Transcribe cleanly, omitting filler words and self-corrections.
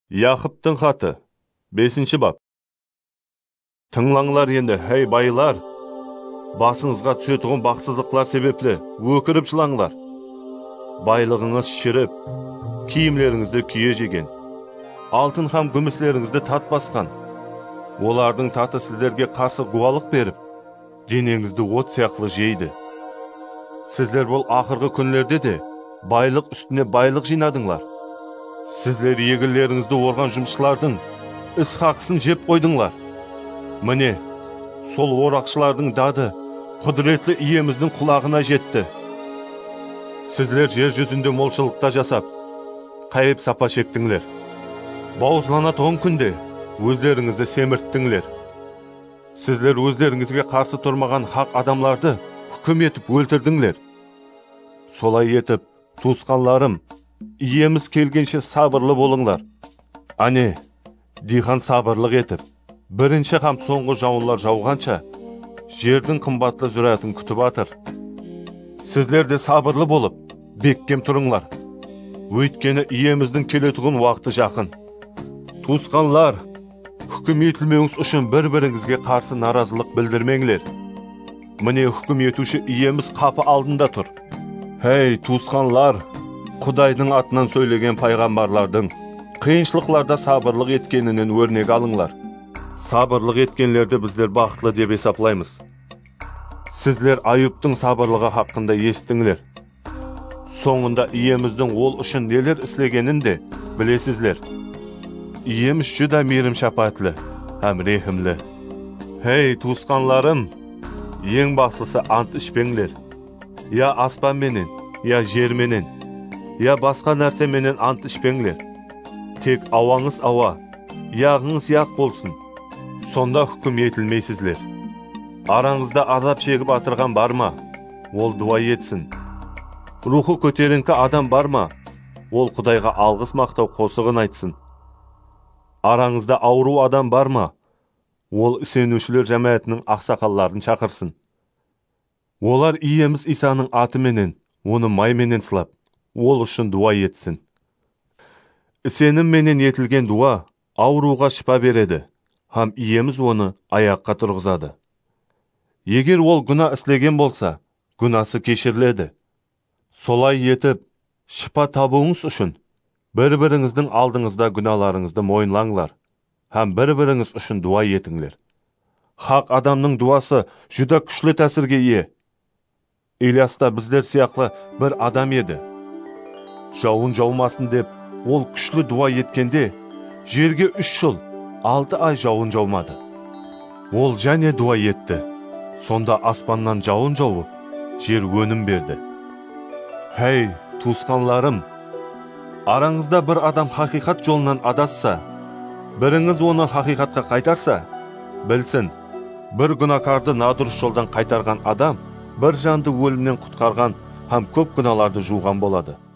Яқыптың хаты, 5 бап. Тыңлаңлар енді, хей байлар, басыңызға түсетұғын бақсызлықлар себеплі, өкіріп жылаңлар. Байлығыңыз шіріп, киімлеріңізді күйе жеген, алтын хам күміслеріңізді тат басқан. Олардың таты сіздерге қарсы қуалық беріп, денеңізді от сияқлы жейді. Сіздер бұл ақырғы күнлерде де байлық үстіне байлық жинадыңлар. Сіздер егілеріңізді орған жұмысшылардың іс хақысын жеп қойдыңлар. Міне, сол орақшылардың дады құдіретлі иеміздің құлағына жетті. Сіздер жер жүзінде молшылықта жасап, қайып сапа шектіңлер. Бауызлана тоғын күнде өздеріңізді семірттіңлер. Сіздер өздеріңізге қарсы тұрмаған хақ адамларды хүкім етіп өлтірдіңлер. Солай етіп, туысқанларым, иеміз келгенше сабырлы болыңлар. Ане, дихан сабырлық етіп, бірінші хам соңғы жауынлар жауғанша, жердің қымбатлы зүрәтін күтіп атыр. Сіздер де сабырлы болып, беккем тұрыңлар. Өйткені иеміздің келетұғын уақыты жақын. Туысқанлар, хүкім етілмеуіңіз үшін бір-біріңізге қарсы наразылық білдірмеңлер. Міне хүкім етуші иеміз қапы алдында тұр. Хей, туысқанлар, Құдайдың атынан сөйлеген пайғамбарлардың қиыншылықларда сабырлық еткенінен өрнек алыңлар. Сабырлық еткенлерді біздер бақытлы деп есаплаймыз. Сіздер Айыптың сабырлығы хақында естіңлер. Соңында иеміздің ол үшін нелер істегенін де білесізлер. Иеміз жүда мейірім шапатлы, һәм рехімлі. Хей, туысқанларым, ең бастысы ант ішпеңлер. Я аспан менен, я жер менен, я басқа нәрсе менен ант ішпеңлер. Тек ауаңыз ауа, яғыңыз яқ болсын. Сонда хүкім етілмейсізлер. Араңызда азап шегіп атырған бар ма? Ол дуа етсін. Рухы көтеріңкі адам бар ма? Ол Құдайға алғыс мақтау қосығын айтсын. Араңызда ауру адам бар ма? Ол сенушілер жәмәтінің ақсақалларын шақырсын. Олар иеміз Исаның атыменен, оны майменен сылап, ол үшін дуа етсін. Сенім менен етілген дуа ауруға шипа береді, һәм иеміз оны аяққа тұрғызады. Егер ол күнә істеген болса, күнәсі кешіріледі. Солай етіп, шипа табуыңыз үшін, бір-біріңіздің алдыңызда күнәларыңызды мойынлаңлар, һәм бір-біріңіз үшін дуа етіңлер. Хақ адамның дуасы жүда күшлі тәсірге ие. Ильяста біздер сияқлы бір адам еді. Жауын жаумасын деп, ол күшлі дуа еткенде, жерге 3 жыл, 6 ай жауын жаумады. Ол және дуа етті. Сонда аспаннан жауын жауып, жер өнім берді. Хей, туысқанларым, араңызда бір адам хақиқат жолынан адасса, біріңіз оны хақиқатқа қайтарса, білсін, бір күнәкарды надұрыс жолдан қайтарған адам, бір жанды өлімнен құтқарған, һәм көп күнәларды жуған болады.